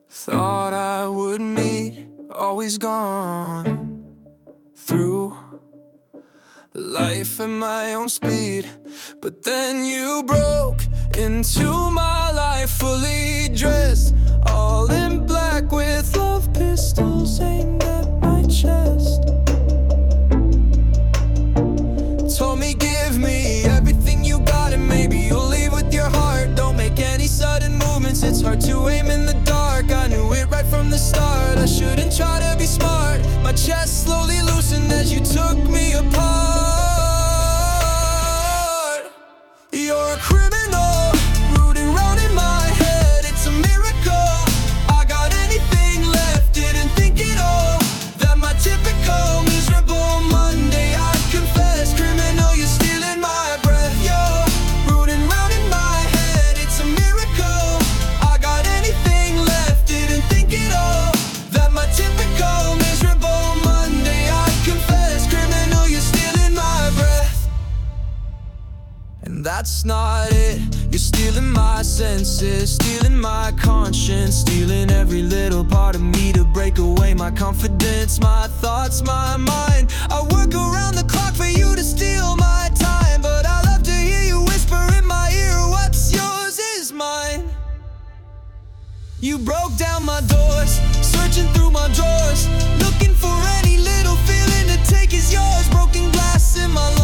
Thought I would meet, always gone through life at my own speed. But then you broke into my life, fully dressed, all in black, with love pistols aimed at my chest. Told me, give me everything you got, and maybe you'll leave with your heart. Don't make any sudden movements, it's hard to aim in the dark. I knew it right from the start, I shouldn't try to be smart. My chest slowly loosened as you took me apart. You're a criminal, rooting round in my head, it's a miracle I got anything left, didn't think it all. That my typical miserable Monday, I confess. Criminal, you're stealing my breath. You're rooting round in my head, it's a miracle I got anything left, didn't think it all. That my typical miserable Monday, I confess. Criminal, you're stealing my breath. And that's not it, you're stealing my senses, stealing my conscience, stealing every little part of me to break away my confidence, my thoughts, my mind. I work around the clock for you to steal my time, but I love to hear you whisper in my ear, what's yours is mine. You broke down my doors, searching through my drawers, looking for any little feeling to take is yours. Broken glass in my